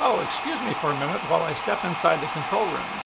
Oh, excuse me for a minute while I step inside the control room.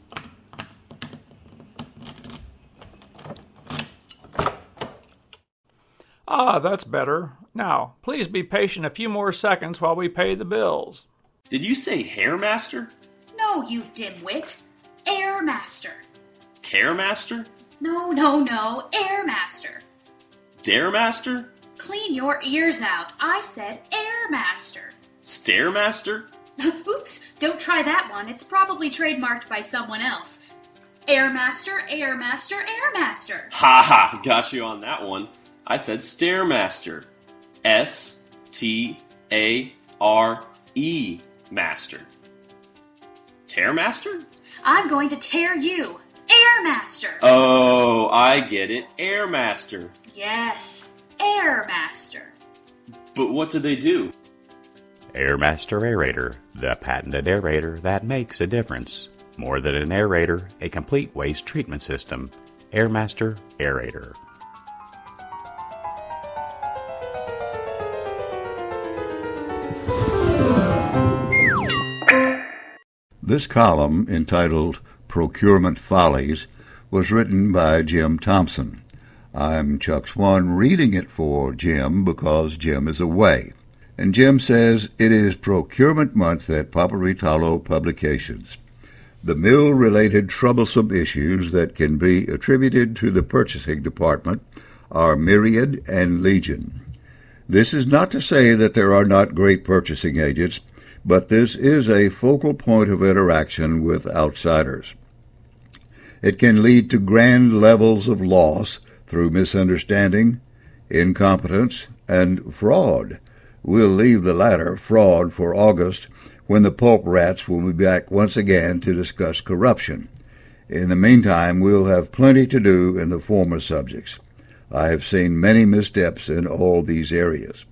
Ah, that's better. Now, please be patient a few more seconds while we pay the bills. Did you say Hairmaster? No, you dimwit. Airmaster. Caremaster? No, Airmaster. Daremaster? Clean your ears out. I said Airmaster. Stairmaster? Oops, don't try that one. It's probably trademarked by someone else. Airmaster, Airmaster, Airmaster. Ha ha, got you on that one. I said Stairmaster. S-T-A-R-E Master. Tearmaster? I'm going to tear you. Airmaster. Oh, I get it. Airmaster. Yes, Airmaster. But what do they do? Airmaster Aerator, the patented aerator that makes a difference. More than an aerator, a complete waste treatment system. Airmaster Aerator. This column, entitled Procurement Follies, was written by Jim Thompson. I'm Chuck Swan reading it for Jim because Jim is away. And Jim says it is Procurement Month at Paperitalo Publications. The mill-related troublesome issues that can be attributed to the purchasing department are myriad and legion. This is not to say that there are not great purchasing agents, but this is a focal point of interaction with outsiders. It can lead to grand levels of loss through misunderstanding, incompetence, and fraud. We'll leave the latter, fraud, for August, when the pulp rats will be back once again to discuss corruption. In the meantime, we'll have plenty to do in the former subjects. I have seen many missteps in all these areas.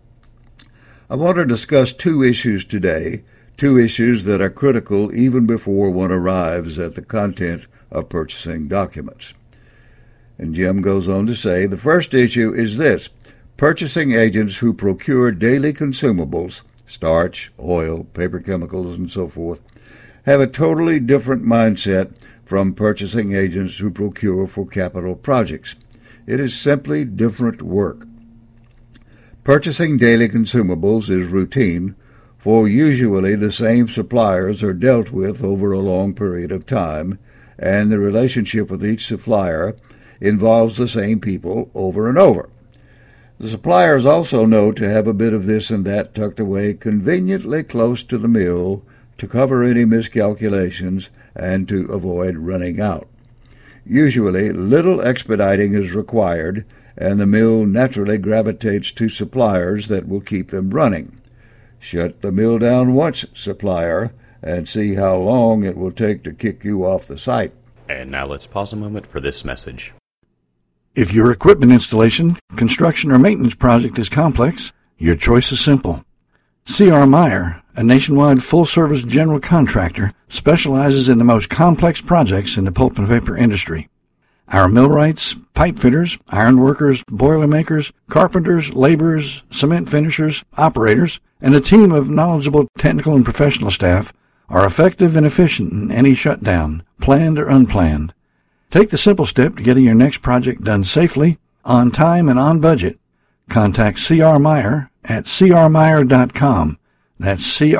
I want to discuss two issues today, two issues that are critical even before one arrives at the content of purchasing documents. And Jim goes on to say, the first issue is this: purchasing agents who procure daily consumables, starch, oil, paper chemicals, and so forth, have a totally different mindset from purchasing agents who procure for capital projects. It is simply different work. Purchasing daily consumables is routine, for usually the same suppliers are dealt with over a long period of time, and the relationship with each supplier involves the same people over and over. The suppliers also know to have a bit of this and that tucked away conveniently close to the mill to cover any miscalculations and to avoid running out. Usually, little expediting is required, and the mill naturally gravitates to suppliers that will keep them running. Shut the mill down once, supplier, and see how long it will take to kick you off the site. And now let's pause a moment for this message. If your equipment installation, construction, or maintenance project is complex, your choice is simple. C.R. Meyer, a nationwide full-service general contractor, specializes in the most complex projects in the pulp and paper industry. Our millwrights, pipe fitters, iron workers, boiler makers, carpenters, laborers, cement finishers, operators, and a team of knowledgeable technical and professional staff are effective and efficient in any shutdown, planned or unplanned. Take the simple step to getting your next project done safely, on time, and on budget. Contact C.R. Meyer at crmeyer.com. That's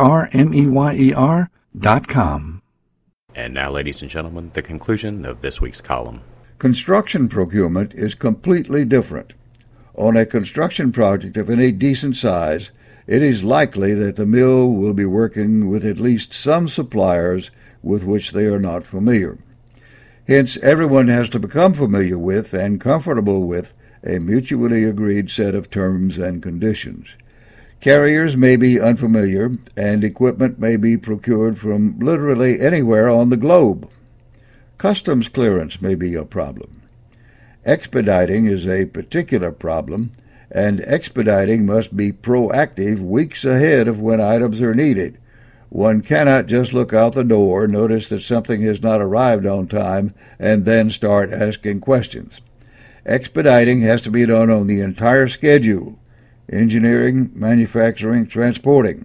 crmeyer.com. And now, ladies and gentlemen, the conclusion of this week's column. Construction procurement is completely different. On a construction project of any decent size, it is likely that the mill will be working with at least some suppliers with which they are not familiar. Hence, everyone has to become familiar with and comfortable with a mutually agreed set of terms and conditions. Carriers may be unfamiliar, and equipment may be procured from literally anywhere on the globe. Customs clearance may be a problem. Expediting is a particular problem, and expediting must be proactive weeks ahead of when items are needed. One cannot just look out the door, notice that something has not arrived on time, and then start asking questions. Expediting has to be done on the entire schedule: engineering, manufacturing, transporting.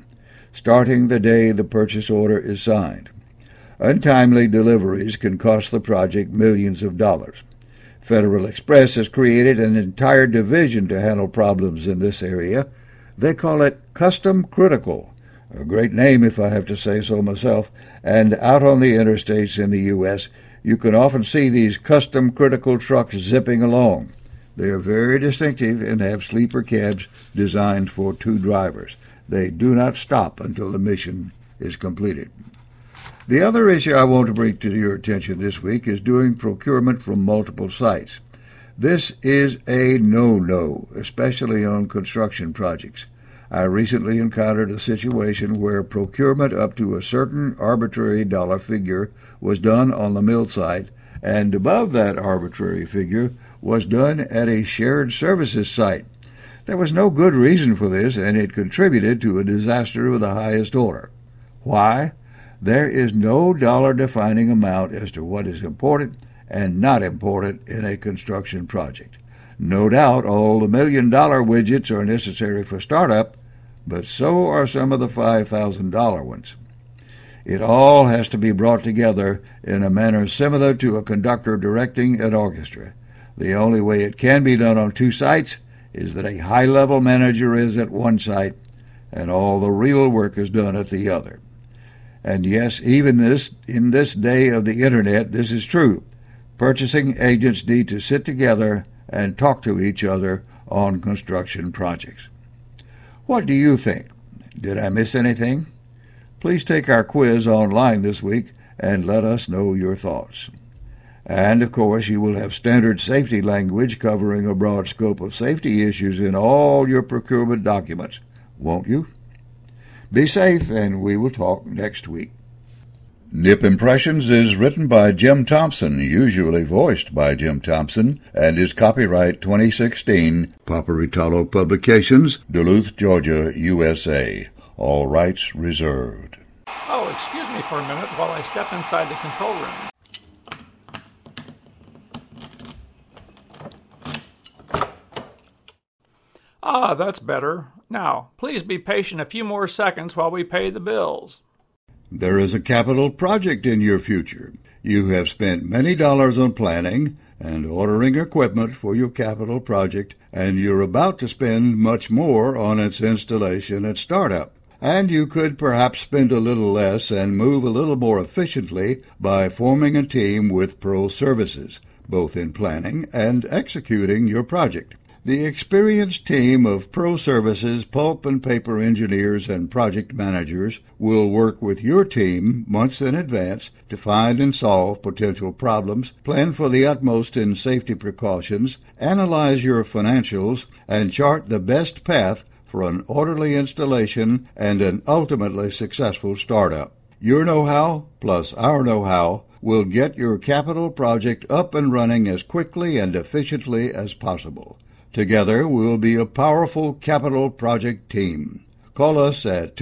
starting the day the purchase order is signed. Untimely deliveries can cost the project millions of dollars. Federal Express has created an entire division to handle problems in this area. They call it Custom Critical. A great name, if I have to say so myself. And out on the interstates in the U.S., you can often see these Custom Critical trucks zipping along. They are very distinctive and have sleeper cabs designed for 2 drivers. They do not stop until the mission is completed. The other issue I want to bring to your attention this week is doing procurement from multiple sites. This is a no-no, especially on construction projects. I recently encountered a situation where procurement up to a certain arbitrary dollar figure was done on the mill site, and above that arbitrary figure was done at a shared services site. There was no good reason for this, and it contributed to a disaster of the highest order. Why? There is no dollar-defining amount as to what is important and not important in a construction project. No doubt all the million-dollar widgets are necessary for startup, but so are some of the $5,000 ones. It all has to be brought together in a manner similar to a conductor directing an orchestra. The only way it can be done on 2 sites is that a high-level manager is at one site and all the real work is done at the other. And yes, even in this day of the Internet, this is true. Purchasing agents need to sit together and talk to each other on construction projects. What do you think? Did I miss anything? Please take our quiz online this week and let us know your thoughts. And, of course, you will have standard safety language covering a broad scope of safety issues in all your procurement documents, won't you? Be safe, and we will talk next week. Nip Impressions is written by Jim Thompson, usually voiced by Jim Thompson, and is copyright 2016, Paparitalo Publications, Duluth, Georgia, USA. All rights reserved. Oh, excuse me for a minute while I step inside the control room. Ah, that's better. Now, please be patient a few more seconds while we pay the bills. There is a capital project in your future. You have spent many dollars on planning and ordering equipment for your capital project, and you're about to spend much more on its installation and startup. And you could perhaps spend a little less and move a little more efficiently by forming a team with Pro Services, both in planning and executing your project. The experienced team of Pro Services pulp and paper engineers and project managers will work with your team months in advance to find and solve potential problems, plan for the utmost in safety precautions, analyze your financials, and chart the best path for an orderly installation and an ultimately successful startup. Your know-how plus our know-how will get your capital project up and running as quickly and efficiently as possible. Together, we'll be a powerful capital project team. Call us at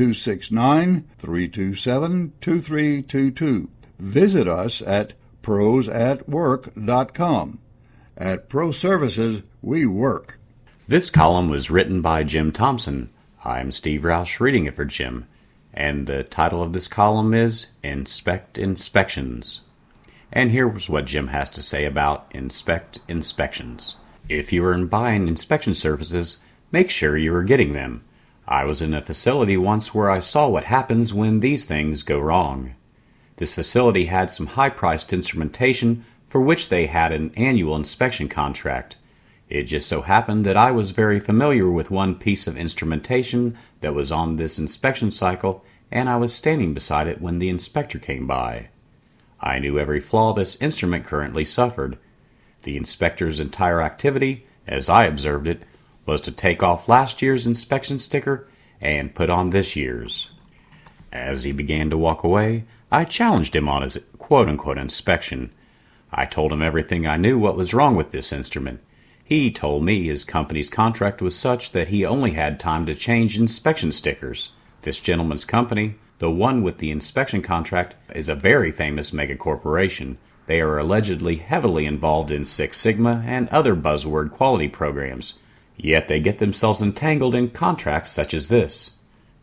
269-327-2322. Visit us at prosatwork.com. At Pro Services, we work. This column was written by Jim Thompson. I'm Steve Roush reading it for Jim. And the title of this column is Inspect Inspections. And here's what Jim has to say about Inspect Inspections. If you are buying inspection services, make sure you are getting them. I was in a facility once where I saw what happens when these things go wrong. This facility had some high-priced instrumentation for which they had an annual inspection contract. It just so happened that I was very familiar with one piece of instrumentation that was on this inspection cycle, and I was standing beside it when the inspector came by. I knew every flaw this instrument currently suffered. The inspector's entire activity, as I observed it, was to take off last year's inspection sticker and put on this year's. As he began to walk away, I challenged him on his quote-unquote inspection. I told him everything I knew what was wrong with this instrument. He told me his company's contract was such that he only had time to change inspection stickers. This gentleman's company, the one with the inspection contract, is a very famous megacorporation. They are allegedly heavily involved in Six Sigma and other buzzword quality programs, yet they get themselves entangled in contracts such as this.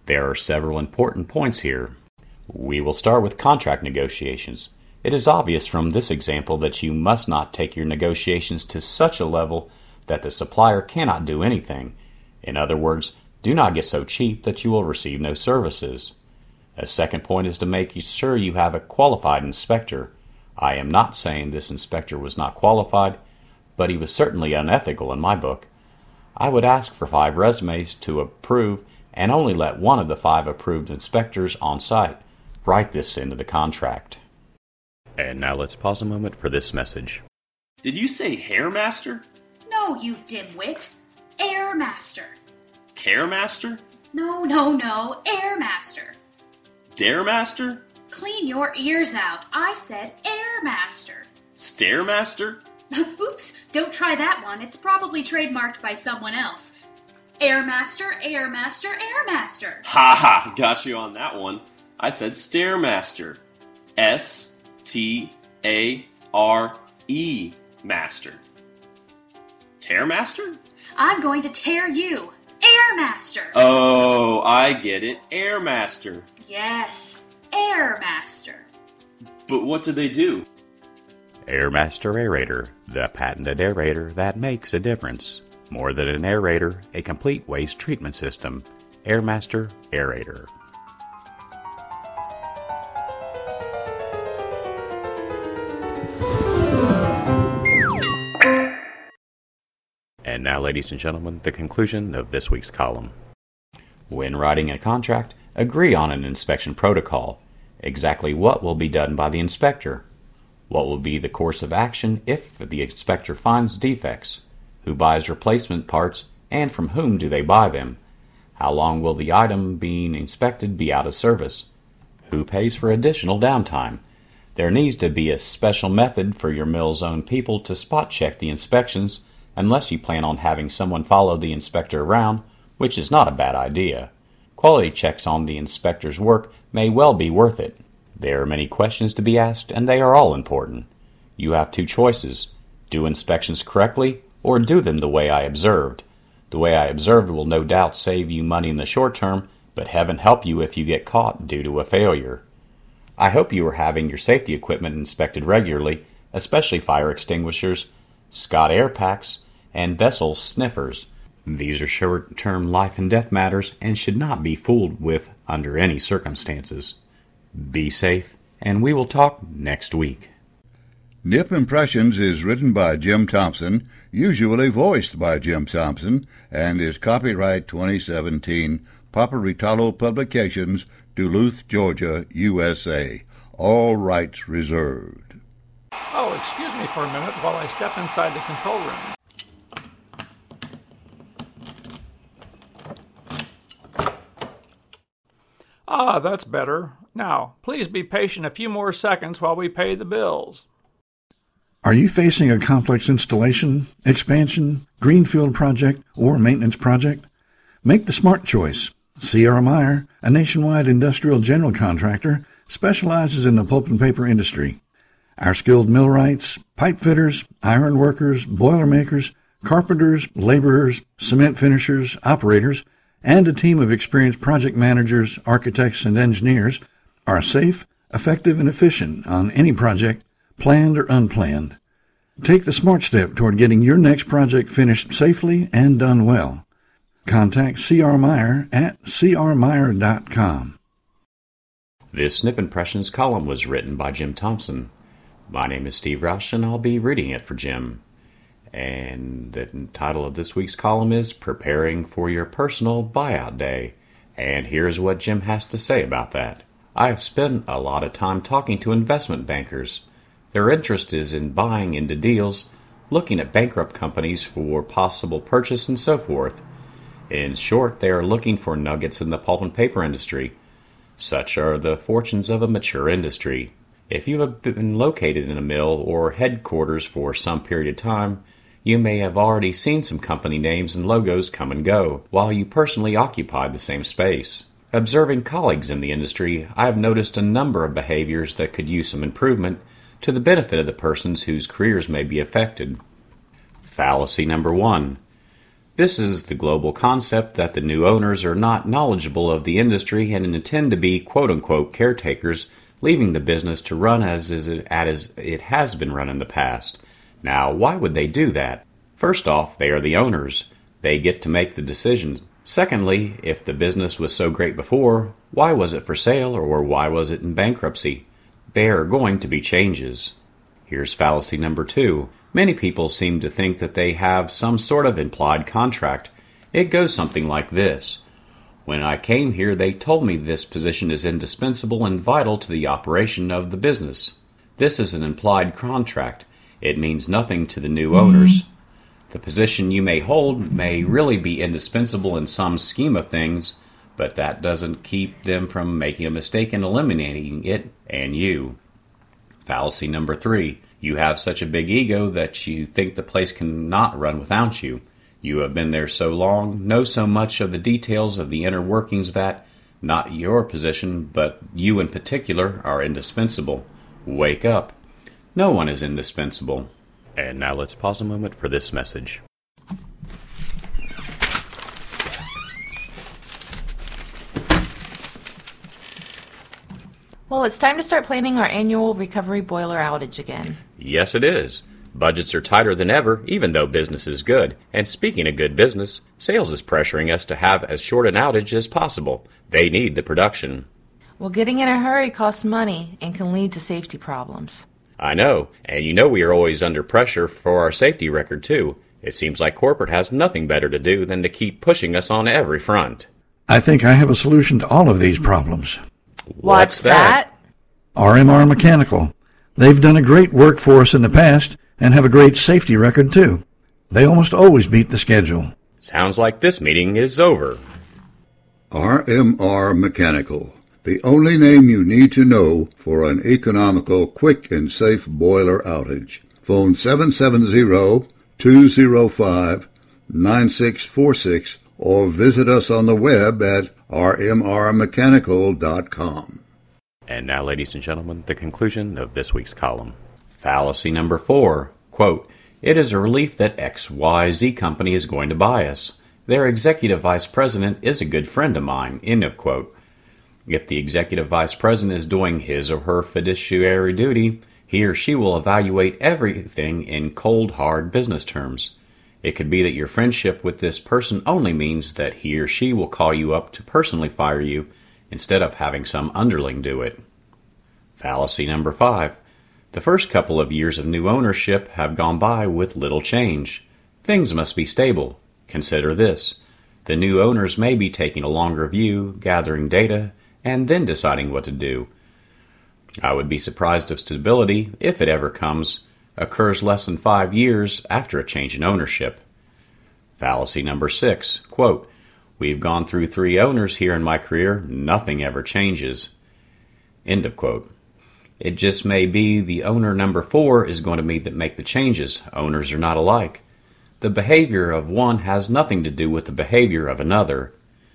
There are several important points here. We will start with contract negotiations. It is obvious from this example that you must not take your negotiations to such a level that the supplier cannot do anything. In other words, do not get so cheap that you will receive no services. A second point is to make sure you have a qualified inspector. I am not saying this inspector was not qualified, but he was certainly unethical in my book. I would ask for 5 resumes to approve and only let one of the 5 approved inspectors on site. Write this into the contract. And now let's pause a moment for this message. Did you say Hair Master? No, you dimwit. Air Master. Care Master? No, Air Master. Dare Master? Clean your ears out. I said Air Master. Stare Master? Oops, don't try that one. It's probably trademarked by someone else. Air Master, Air Master, Air Master. Ha ha, got you on that one. I said Stairmaster. S-T-A-R-E Master. Tearmaster? I'm going to tear you. Air Master. Oh, I get it. Airmaster. Yes, Air Master. But what do they do? Airmaster Aerator, the patented aerator that makes a difference. More than an aerator, a complete waste treatment system. Airmaster Aerator. And now, ladies and gentlemen, the conclusion of this week's column. When writing a contract, agree on an inspection protocol. Exactly what will be done by the inspector. What will be the course of action if the inspector finds defects? Who buys replacement parts, and from whom do they buy them? How long will the item being inspected be out of service? Who pays for additional downtime? There needs to be a special method for your mill's own people to spot check the inspections, unless you plan on having someone follow the inspector around, which is not a bad idea. Quality checks on the inspector's work may well be worth it. There are many questions to be asked, and they are all important. You have 2 choices: do inspections correctly, or do them the way I observed. The way I observed will no doubt save you money in the short term, but heaven help you if you get caught due to a failure. I hope you are having your safety equipment inspected regularly, especially fire extinguishers, Scott air packs, and vessel sniffers. These are short-term life and death matters and should not be fooled with under any circumstances. Be safe, and we will talk next week. Nip Impressions is written by Jim Thompson, usually voiced by Jim Thompson, and is copyright 2017, Paparitalo Publications, Duluth, Georgia, USA. All rights reserved. Oh, excuse me for a minute while I step inside the control room. Ah, that's better. Now, please be patient a few more seconds while we pay the bills. Are you facing a complex installation, expansion, greenfield project, or maintenance project? Make the smart choice. C.R. Meyer, a nationwide industrial general contractor, specializes in the pulp and paper industry. Our skilled millwrights, pipe fitters, iron workers, boiler makers, carpenters, laborers, cement finishers, operators, and a team of experienced project managers, architects, and engineers are safe, effective, and efficient on any project, planned or unplanned. Take the smart step toward getting your next project finished safely and done well. Contact C.R. Meyer at crmeyer.com. This Nip Impressions column was written by Jim Thompson. My name is Steve Roush, and I'll be reading it for Jim. And the title of this week's column is Preparing for Your Personal Buyout Day. And here's what Jim has to say about that. I have spent a lot of time talking to investment bankers. Their interest is in buying into deals, looking at bankrupt companies for possible purchase, and so forth. In short, they are looking for nuggets in the pulp and paper industry. Such are the fortunes of a mature industry. If you have been located in a mill or headquarters for some period of time, you may have already seen some company names and logos come and go, while you personally occupied the same space. Observing colleagues in the industry, I have noticed a number of behaviors that could use some improvement to the benefit of the persons whose careers may be affected. Fallacy number 1. This is the global concept that the new owners are not knowledgeable of the industry and intend to be quote-unquote caretakers, leaving the business to run as it has been run in the past. Now, why would they do that? First off, they are the owners. They get to make the decisions. Secondly, if the business was so great before, why was it for sale or why was it in bankruptcy? There are going to be changes. Here's fallacy number 2. Many people seem to think that they have some sort of implied contract. It goes something like this. When I came here, they told me this position is indispensable and vital to the operation of the business. This is an implied contract. It means nothing to the new owners. The position you may hold may really be indispensable in some scheme of things, but that doesn't keep them from making a mistake in eliminating it and you. Fallacy number 3. You have such a big ego that you think the place cannot run without you. You have been there so long, know so much of the details of the inner workings that, not your position, but you in particular, are indispensable. Wake up. No one is indispensable. And now let's pause a moment for this message. Well, it's time to start planning our annual recovery boiler outage again. Yes, it is. Budgets are tighter than ever, even though business is good. And speaking of good business, sales is pressuring us to have as short an outage as possible. They need the production. Well, getting in a hurry costs money and can lead to safety problems. I know, and you know we are always under pressure for our safety record, too. It seems like corporate has nothing better to do than to keep pushing us on every front. I think I have a solution to all of these problems. What's that? RMR Mechanical. They've done a great work for us in the past and have a great safety record, too. They almost always beat the schedule. Sounds like this meeting is over. RMR Mechanical, the only name you need to know for an economical, quick, and safe boiler outage. Phone 770-205-9646 or visit us on the web at rmrmechanical.com. And now, ladies and gentlemen, the conclusion of this week's column. Fallacy number 4. Quote, it is a relief that XYZ company is going to buy us. Their executive vice president is a good friend of mine. End of quote. If the executive vice president is doing his or her fiduciary duty, he or she will evaluate everything in cold, hard business terms. It could be that your friendship with this person only means that he or she will call you up to personally fire you instead of having some underling do it. Fallacy number 5. The first couple of years of new ownership have gone by with little change. Things must be stable. Consider this. The new owners may be taking a longer view, gathering data, and then deciding what to do. I would be surprised if stability, if it ever comes, occurs less than 5 years after a change in ownership. Fallacy number 6. Quote, we've gone through 3 owners here in my career. Nothing ever changes. End of quote. It just may be the owner number 4 is going to make the changes. Owners are not alike. The behavior of one has nothing to do with the behavior of another.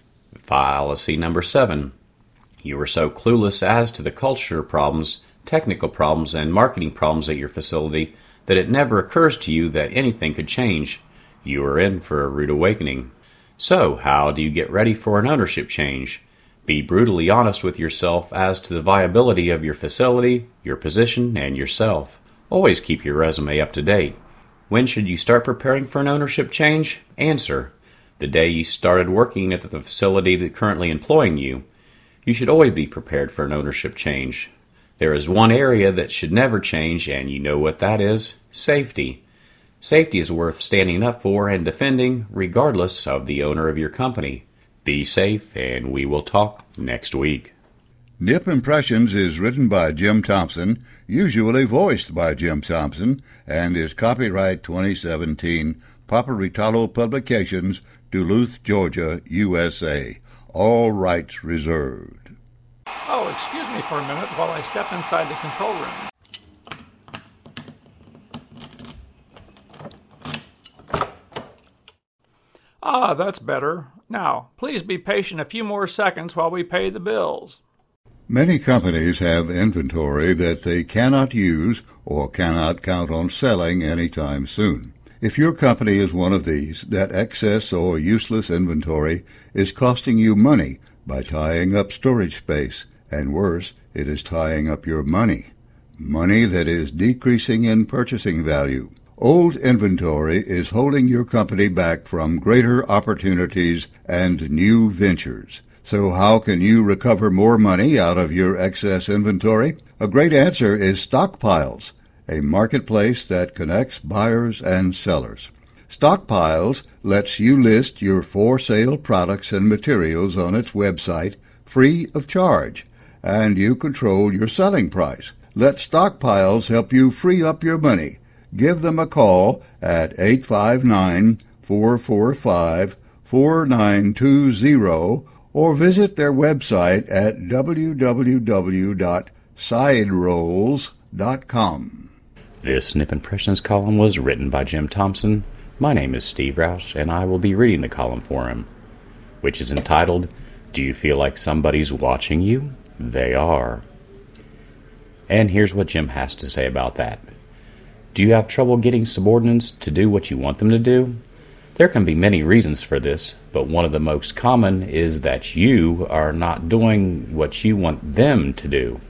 Fallacy number 7. You are so clueless as to the culture problems, technical problems, and marketing problems at your facility that it never occurs to you that anything could change. You are in for a rude awakening. So, how do you get ready for an ownership change? Be brutally honest with yourself as to the viability of your facility, your position, and yourself. Always keep your resume up to date. When should you start preparing for an ownership change? Answer: the day you started working at the facility that currently employing you. You should always be prepared for an ownership change. There is one area that should never change, and you know what that is: safety. Safety is worth standing up for and defending, regardless of the owner of your company. Be safe, and we will talk next week. Nip Impressions is written by Jim Thompson, usually voiced by Jim Thompson, and is copyright 2017, Paparitalo Publications, Duluth, Georgia, USA. All rights reserved. Oh, excuse me for a minute while I step inside the control room. Ah, that's better. Now, please be patient a few more seconds while we pay the bills. Many companies have inventory that they cannot use or cannot count on selling anytime soon. If your company is one of these, that excess or useless inventory is costing you money by tying up storage space, and worse, it is tying up your money. Money that is decreasing in purchasing value. Old inventory is holding your company back from greater opportunities and new ventures. So how can you recover more money out of your excess inventory? A great answer is Stockpiles, a marketplace that connects buyers and sellers. Stockpiles lets you list your for-sale products and materials on its website free of charge, and you control your selling price. Let Stockpiles help you free up your money. Give them a call at 859-445-4920 or visit their website at www.siderolls.com. This Snip Impressions column was written by Jim Thompson. My name is Steve Roush, and I will be reading the column for him, which is entitled, Do You Feel Like Somebody's Watching You? They Are. And here's what Jim has to say about that. Do you have trouble getting subordinates to do what you want them to do? There can be many reasons for this, but one of the most common is that you are not doing what you want them to do.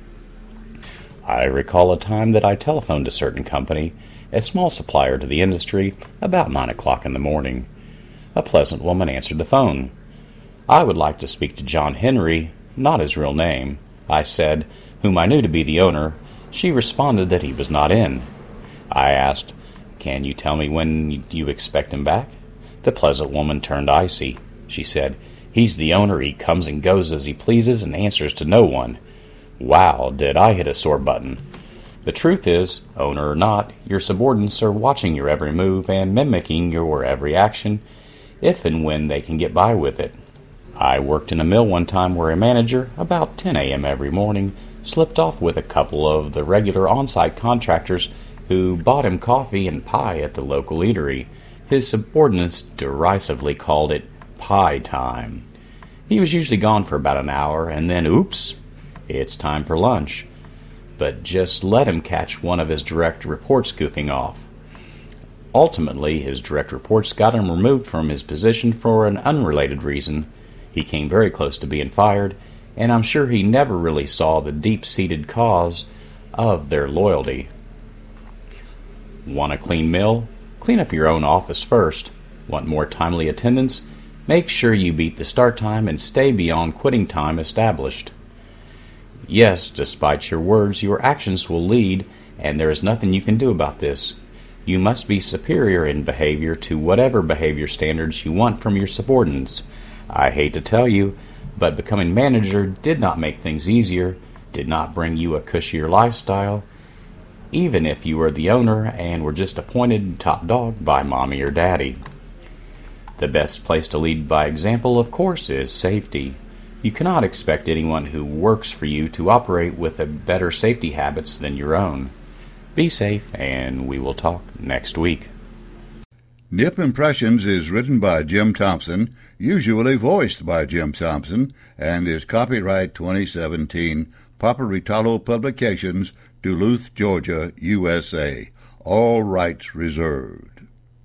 I recall a time that I telephoned a certain company, a small supplier to the industry, about 9 o'clock in the morning. A pleasant woman answered the phone. I would like to speak to John Henry, not his real name, I said, whom I knew to be the owner. She responded that he was not in. I asked, Can you tell me when you expect him back? The pleasant woman turned icy. She said, He's the owner. He comes and goes as he pleases and answers to no one. Wow, did I hit a sore button. The truth is, owner or not, your subordinates are watching your every move and mimicking your every action, if and when they can get by with it. I worked in a mill one time where a manager, about 10 a.m. every morning, slipped off with a couple of the regular on-site contractors who bought him coffee and pie at the local eatery. His subordinates derisively called it pie time. He was usually gone for about an hour, and then, oops, it's time for lunch. But just let him catch one of his direct reports goofing off. Ultimately, his direct reports got him removed from his position for an unrelated reason. He came very close to being fired, and I'm sure he never really saw the deep-seated cause of their loyalty. Want a clean mill? Clean up your own office first. Want more timely attendance? Make sure you beat the start time and stay beyond quitting time established. Yes, despite your words, your actions will lead, and there is nothing you can do about this. You must be superior in behavior to whatever behavior standards you want from your subordinates. I hate to tell you, but becoming manager did not make things easier, did not bring you a cushier lifestyle, even if you were the owner and were just appointed top dog by mommy or daddy. The best place to lead by example, of course, is safety. You cannot expect anyone who works for you to operate with better safety habits than your own. Be safe, and we will talk next week. Nip Impressions is written by Jim Thompson, usually voiced by Jim Thompson, and is copyright 2017, Paparitalo Publications, Duluth, Georgia, USA. All rights reserved.